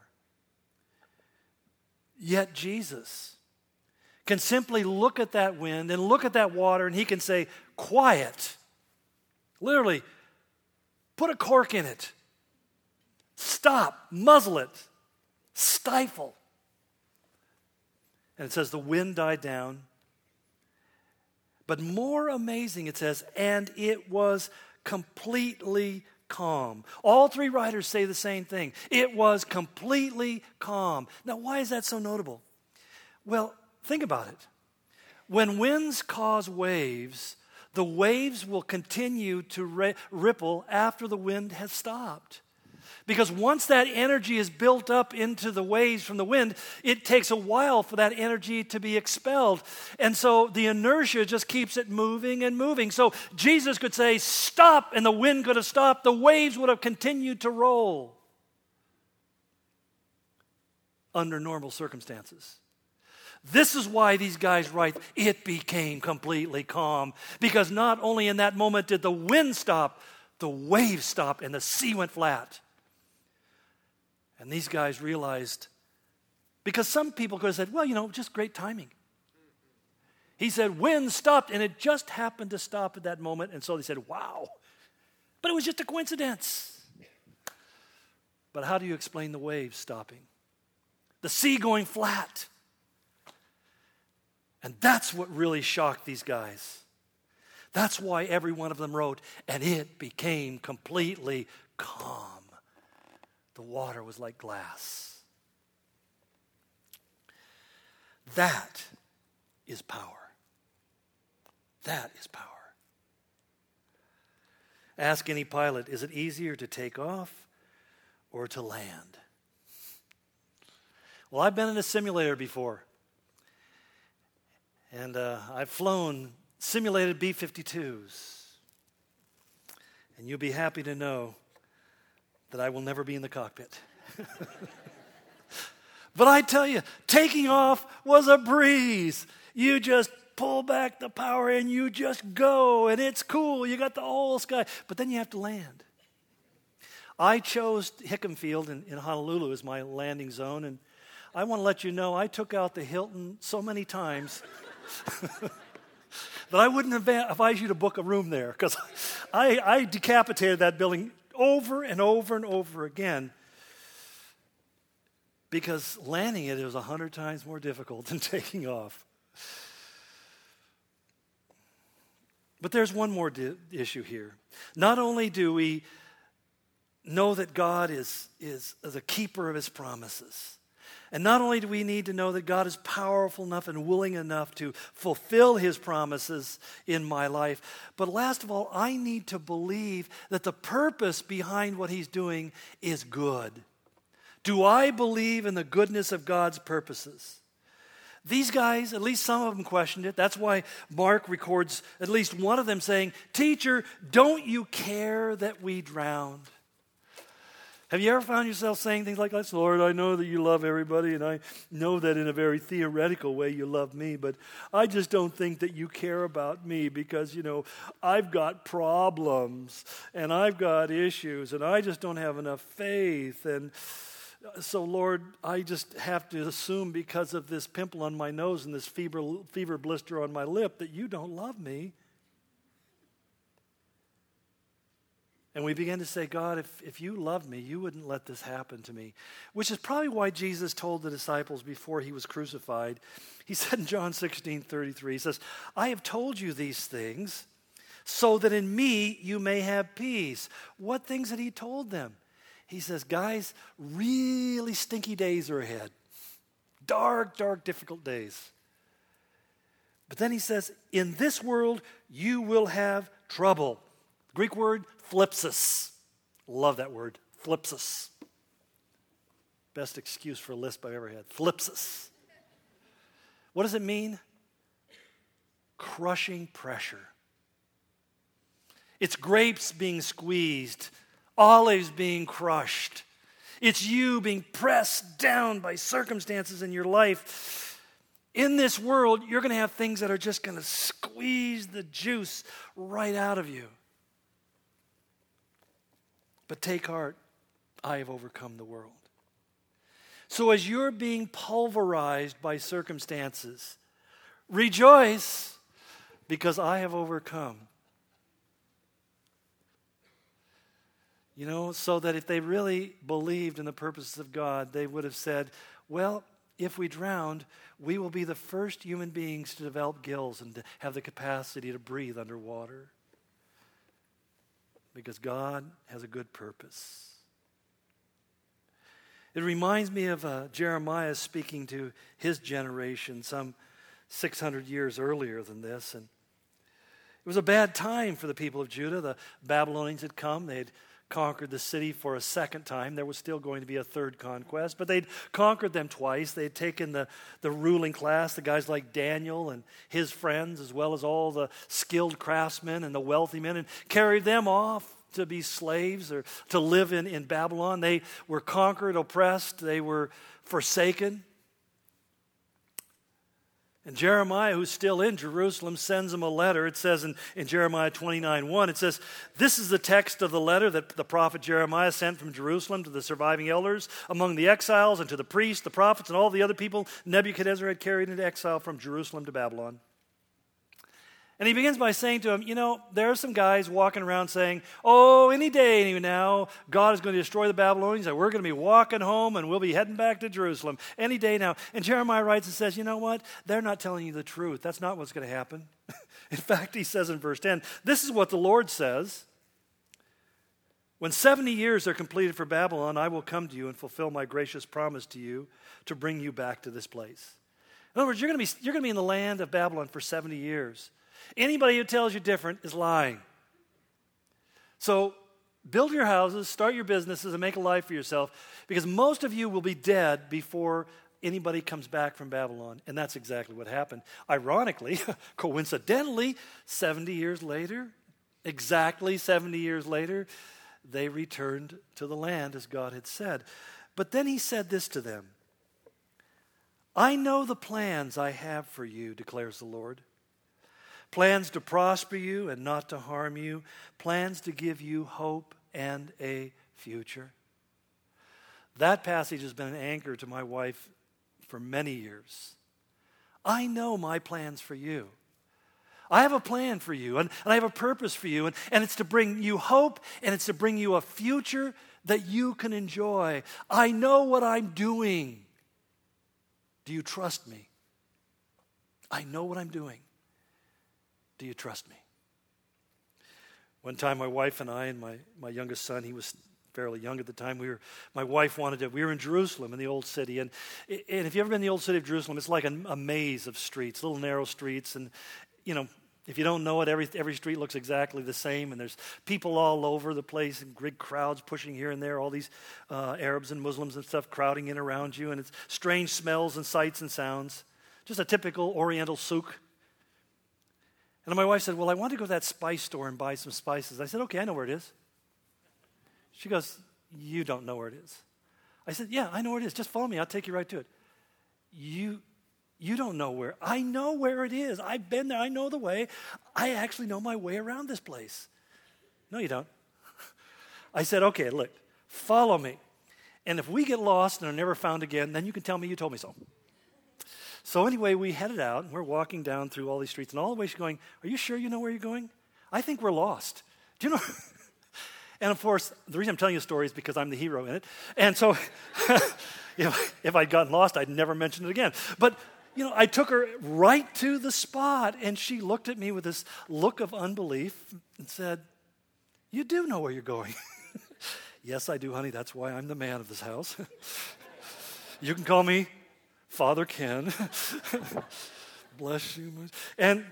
Yet Jesus can simply look at that wind and look at that water and He can say, quiet. Literally, put a cork in it. Stop, muzzle it. stifle. And it says the wind died down. But more amazing, it says, and it was completely calm. All three writers say the same thing. It was completely calm. Now, why is that so notable? Well, think about it. When winds cause waves, the waves will continue to ri- ripple after the wind has stopped. Because once that energy is built up into the waves from the wind, it takes a while for that energy to be expelled. And so the inertia just keeps it moving and moving. So Jesus could say, stop, and the wind could have stopped. The waves would have continued to roll under normal circumstances. This is why these guys write, it became completely calm. Because not only in that moment did the wind stop, the waves stopped and the sea went flat. And these guys realized, because some people could have said, well, you know, just great timing. He said, wind stopped, and it just happened to stop at that moment. And so they said, wow. But it was just a coincidence. But how do you explain the waves stopping? The sea going flat. And that's what really shocked these guys. That's why every one of them wrote, and it became completely calm. The water was like glass. That is power. That is power. Ask any pilot, is it easier to take off or to land? Well, I've been in a simulator before. And uh, I've flown simulated B fifty-twos. And you'll be happy to know that I will never be in the cockpit. But I tell you, taking off was a breeze. You just pull back the power and you just go, and it's cool. You got the whole sky, but then you have to land. I chose Hickam Field in, in Honolulu as my landing zone, and I want to let you know I took out the Hilton so many times that I wouldn't advise you to book a room there, because I, I decapitated that building over and over and over again, because landing it is a hundred times more difficult than taking off. But there's one more di- issue here. Not only do we know that God is, is the keeper of his promises, and not only do we need to know that God is powerful enough and willing enough to fulfill his promises in my life, but last of all, I need to believe that the purpose behind what he's doing is good. Do I believe in the goodness of God's purposes? These guys, at least some of them questioned it. That's why Mark records at least one of them saying, "Teacher, don't you care that we drowned?" Have you ever found yourself saying things like this? Lord, I know that you love everybody, and I know that in a very theoretical way you love me, but I just don't think that you care about me because, you know, I've got problems, and I've got issues, and I just don't have enough faith. And so, Lord, I just have to assume because of this pimple on my nose and this fever, fever blister on my lip that you don't love me. And we begin to say, God, if, if you loved me, you wouldn't let this happen to me. Which is probably why Jesus told the disciples before he was crucified. He said in John sixteen thirty-three, he says, I have told you these things so that in me you may have peace. What things had he told them? He says, guys, really stinky days are ahead. Dark, dark, difficult days. But then he says, in this world you will have trouble. Greek word, thlipsis. Love that word, thlipsis. Best excuse for a lisp I've ever had. Thlipsis. What does it mean? Crushing pressure. It's grapes being squeezed, olives being crushed. It's you being pressed down by circumstances in your life. In this world, you're going to have things that are just going to squeeze the juice right out of you. But take heart, I have overcome the world. So as you're being pulverized by circumstances, rejoice because I have overcome. You know, so that if they really believed in the purposes of God, they would have said, well, if we drowned, we will be the first human beings to develop gills and to have the capacity to breathe underwater. Because God has a good purpose. It reminds me of uh, Jeremiah speaking to his generation some six hundred years earlier than this. And it was a bad time for the people of Judah. The Babylonians had come. They had conquered the city for a second time. There was still going to be a third conquest, but they'd conquered them twice. They had taken the, the ruling class, the guys like Daniel and his friends, as well as all the skilled craftsmen and the wealthy men, and carried them off to be slaves or to live in, in Babylon. They were conquered, oppressed. They were forsaken. And Jeremiah, who's still in Jerusalem, sends them a letter. It says in, in Jeremiah twenty-nine one, it says, this is the text of the letter that the prophet Jeremiah sent from Jerusalem to the surviving elders among the exiles and to the priests, the prophets, and all the other people Nebuchadnezzar had carried into exile from Jerusalem to Babylon. And he begins by saying to him, you know, there are some guys walking around saying, oh, any day now, God is going to destroy the Babylonians, and we're going to be walking home, and we'll be heading back to Jerusalem any day now. And Jeremiah writes and says, you know what? They're not telling you the truth. That's not what's going to happen. In fact, he says in verse ten, this is what the Lord says. When seventy years are completed for Babylon, I will come to you and fulfill my gracious promise to you to bring you back to this place. In other words, you're going to be, you're going to be in the land of Babylon for seventy years. Anybody who tells you different is lying. So build your houses, start your businesses, and make a life for yourself, because most of you will be dead before anybody comes back from Babylon. And that's exactly what happened. Ironically, coincidentally, seventy years later, exactly seventy years later, they returned to the land as God had said. But then he said this to them, I know the plans I have for you, declares the Lord. Plans to prosper you and not to harm you. Plans to give you hope and a future. That passage has been an anchor to my wife for many years. I know my plans for you. I have a plan for you, and, and I have a purpose for you, and, and it's to bring you hope, and it's to bring you a future that you can enjoy. I know what I'm doing. Do you trust me? I know what I'm doing. Do you trust me? One time my wife and I and my, my youngest son, he was fairly young at the time, we were, my wife wanted to, we were in Jerusalem in the old city. And, and if you've ever been in the old city of Jerusalem, it's like a, a maze of streets, little narrow streets. And, you know, if you don't know it, every, every street looks exactly the same. And there's people all over the place and big crowds pushing here and there, all these uh, Arabs and Muslims and stuff crowding in around you. And it's strange smells and sights and sounds. Just a typical Oriental souk. And my wife said, well, I want to go to that spice store and buy some spices. I said, okay, I know where it is. She goes, you don't know where it is. I said, yeah, I know where it is. Just follow me. I'll take you right to it. You, you don't know where. I know where it is. I've been there. I know the way. I actually know my way around this place. No, you don't. I said, okay, look, follow me. And if we get lost and are never found again, then you can tell me you told me so. So anyway, we headed out, and we're walking down through all these streets, and all the way she's going, are you sure you know where you're going? I think we're lost. Do you know? And of course, the reason I'm telling you a story is because I'm the hero in it. And so if, if I'd gotten lost, I'd never mention it again. But, you know, I took her right to the spot, and she looked at me with this look of unbelief and said, you do know where you're going. Yes, I do, honey. That's why I'm the man of this house. You can call me Father Ken. Bless you. And,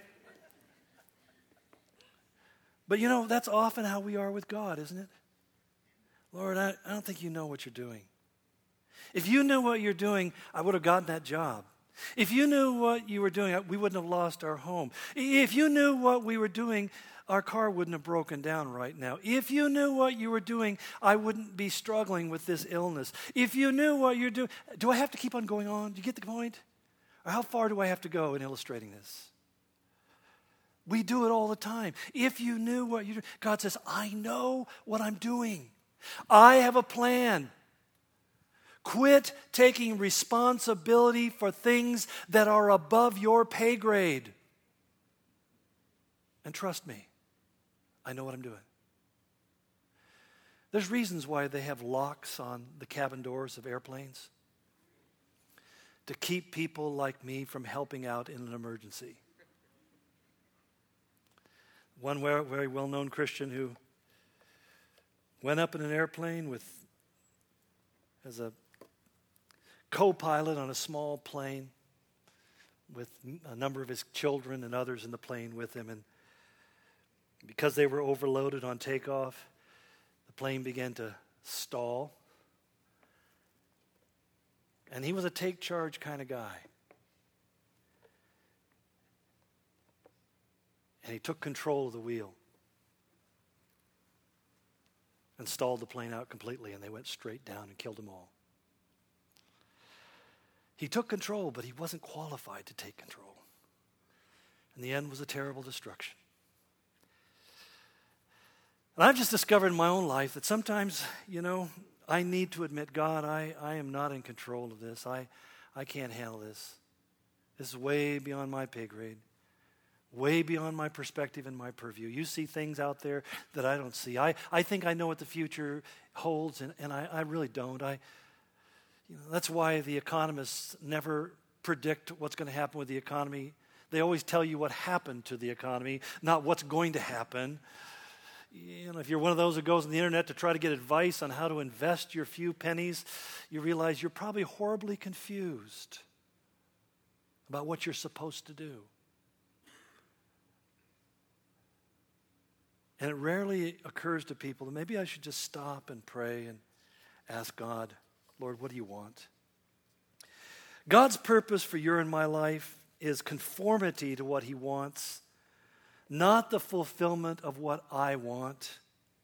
but you know, that's often how we are with God, isn't it? Lord, I, I don't think you know what you're doing. If you knew what you're doing, I would have gotten that job. If you knew what you were doing, we wouldn't have lost our home. If you knew what we were doing, our car wouldn't have broken down right now. If you knew what you were doing, I wouldn't be struggling with this illness. If you knew what you're doing, do I have to keep on going on? Do you get the point? Or how far do I have to go in illustrating this? We do it all the time. If you knew what you do, God says, I know what I'm doing. I have a plan. Quit taking responsibility for things that are above your pay grade. And trust me, I know what I'm doing. There's reasons why they have locks on the cabin doors of airplanes. To keep people like me from helping out in an emergency. One very well-known Christian who went up in an airplane with as a co-pilot on a small plane with a number of his children and others in the plane with him. And because they were overloaded on takeoff, the plane began to stall. And he was a take charge kind of guy. And he took control of the wheel and stalled the plane out completely, and they went straight down and killed them all. He took control, but he wasn't qualified to take control. And the end was a terrible destruction. And I've just discovered in my own life that sometimes, you know, I need to admit, God, I, I am not in control of this. I, I can't handle this. This is way beyond my pay grade. Way beyond my perspective and my purview. You see things out there that I don't see. I, I think I know what the future holds, and, and I, I really don't. I, you know, that's why the economists never predict what's going to happen with the economy. They always tell you what happened to the economy, not what's going to happen. You know, if you're one of those who goes on the internet to try to get advice on how to invest your few pennies, you realize you're probably horribly confused about what you're supposed to do. And it rarely occurs to people that maybe I should just stop and pray and ask God, Lord, what do you want? God's purpose for your and my life is conformity to what he wants, not the fulfillment of what I want.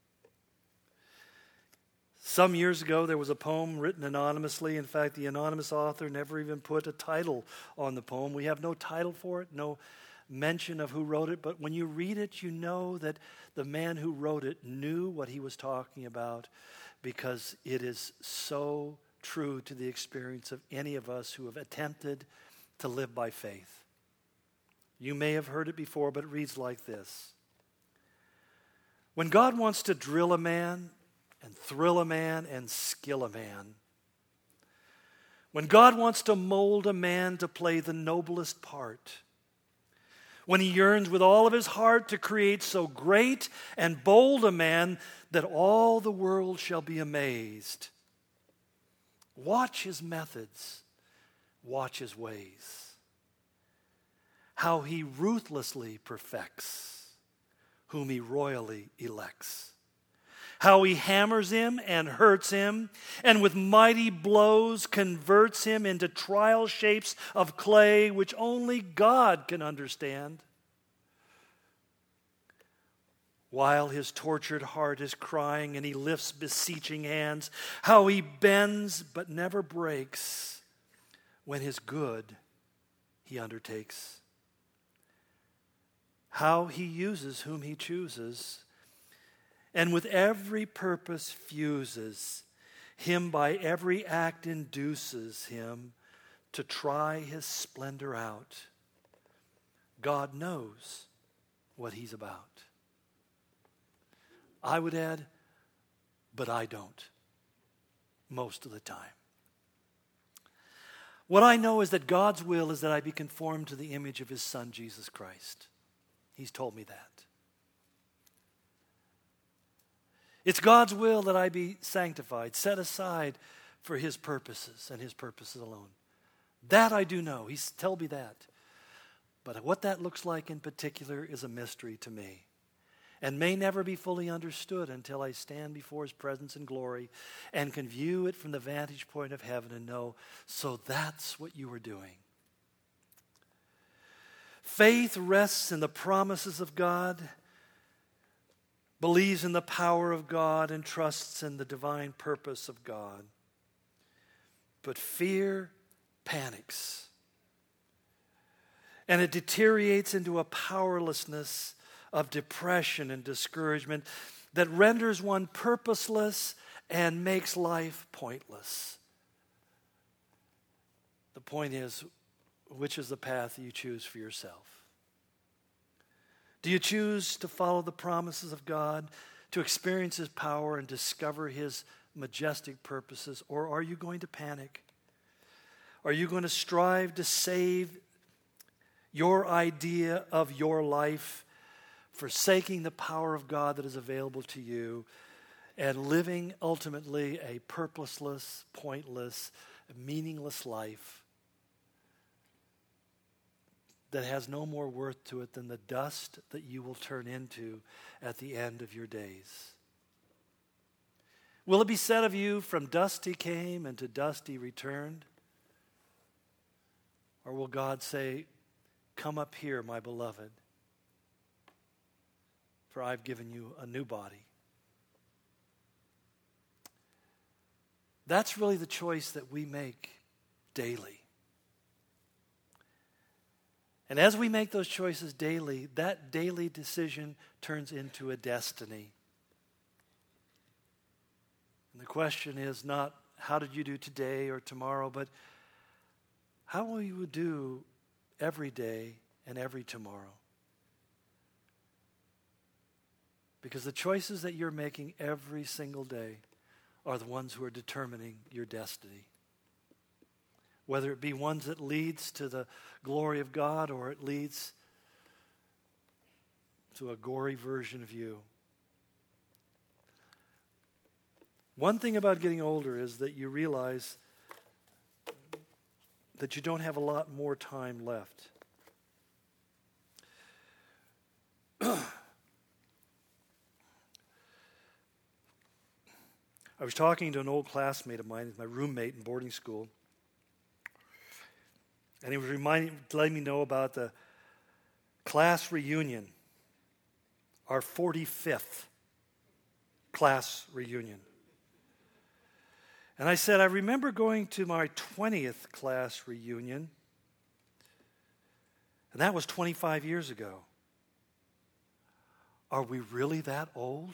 Some years ago, there was a poem written anonymously. In fact, the anonymous author never even put a title on the poem. We have no title for it, no mention of who wrote it, but when you read it, you know that the man who wrote it knew what he was talking about, because it is so true to the experience of any of us who have attempted to live by faith. You may have heard it before, but it reads like this. When God wants to drill a man and thrill a man and skill a man, when God wants to mold a man to play the noblest part, when he yearns with all of his heart to create so great and bold a man that all the world shall be amazed, watch his methods, watch his ways, how he ruthlessly perfects whom he royally elects, how he hammers him and hurts him, and with mighty blows converts him into trial shapes of clay which only God can understand. While his tortured heart is crying and he lifts beseeching hands, how he bends but never breaks when his good he undertakes. How he uses whom he chooses, and with every purpose fuses, him by every act induces him to try his splendor out. God knows what he's about. I would add, but I don't, most of the time. What I know is that God's will is that I be conformed to the image of his Son, Jesus Christ. He's told me that. It's God's will that I be sanctified, set aside for his purposes and his purposes alone. That I do know. He's told me that. But what that looks like in particular is a mystery to me, and may never be fully understood until I stand before his presence in glory and can view it from the vantage point of heaven and know, so that's what you were doing. Faith rests in the promises of God, believes in the power of God, and trusts in the divine purpose of God. But fear panics, and it deteriorates into a powerlessness of depression and discouragement that renders one purposeless and makes life pointless. The point is, which is the path you choose for yourself? Do you choose to follow the promises of God, to experience his power and discover his majestic purposes? Or are you going to panic? Are you going to strive to save your idea of your life, forsaking the power of God that is available to you, and living ultimately a purposeless, pointless, meaningless life that has no more worth to it than the dust that you will turn into at the end of your days? Will it be said of you, from dust he came and to dust he returned? Or will God say, come up here, my beloved, for I've given you a new body? That's really the choice that we make daily. And as we make those choices daily, that daily decision turns into a destiny. And the question is not, how did you do today or tomorrow, but how will you do every day and every tomorrow? Because the choices that you're making every single day are the ones who are determining your destiny. Whether it be ones that leads to the glory of God or it leads to a gory version of you. One thing about getting older is that you realize that you don't have a lot more time left. I was talking to an old classmate of mine, my roommate in boarding school, and he was reminding, letting me know about the class reunion, our forty-fifth class reunion. And I said, I remember going to my twentieth class reunion, and that was twenty-five years ago. Are we really that old?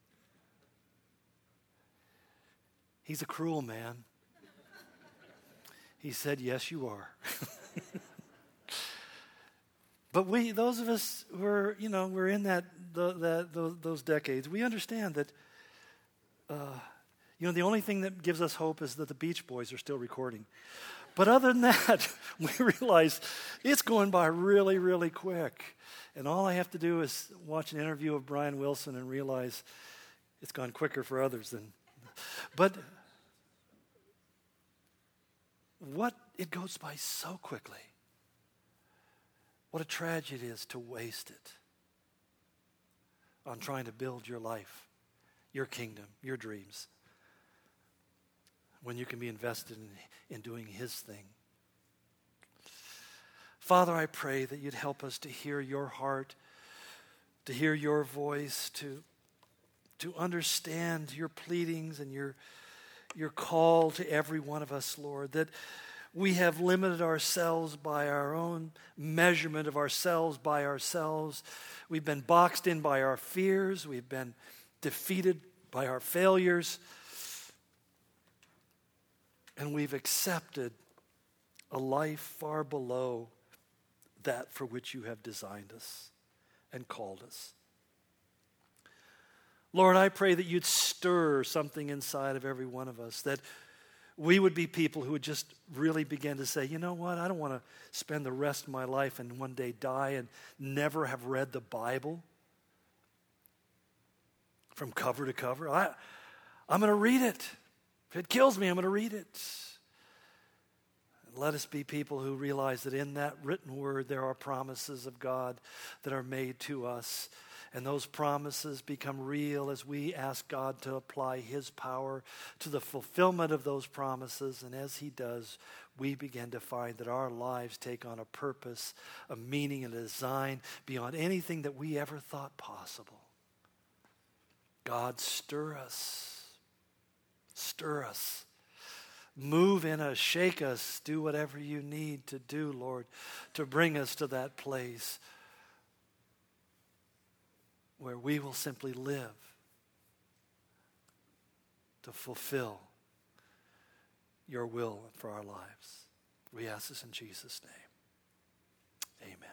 He's a cruel man. He said, yes, you are. But we, those of us who are, you know, we're in that, the, that those, those decades, we understand that, uh, you know, the only thing that gives us hope is that the Beach Boys are still recording. But other than that, we realize it's going by really, really quick. And all I have to do is watch an interview of Brian Wilson and realize it's gone quicker for others than. But what, it goes by so quickly. What a tragedy it is to waste it on trying to build your life, your kingdom, your dreams, when you can be invested in, in doing his thing. Father, I pray that you'd help us to hear your heart, to hear your voice, to, to understand your pleadings and your, your call to every one of us, Lord, that we have limited ourselves by our own measurement of ourselves by ourselves. We've been boxed in by our fears. We've been defeated by our failures. And we've accepted a life far below that for which you have designed us and called us. Lord, I pray that you'd stir something inside of every one of us, that we would be people who would just really begin to say, you know what, I don't want to spend the rest of my life and one day die and never have read the Bible from cover to cover. I, I'm going to read it. If it kills me, I'm going to read it. Let us be people who realize that in that written word there are promises of God that are made to us. And those promises become real as we ask God to apply his power to the fulfillment of those promises. And as he does, we begin to find that our lives take on a purpose, a meaning, and a design beyond anything that we ever thought possible. God, stir us. Stir us. Move in us, shake us, do whatever you need to do, Lord, to bring us to that place where we will simply live to fulfill your will for our lives. We ask this in Jesus' name. Amen.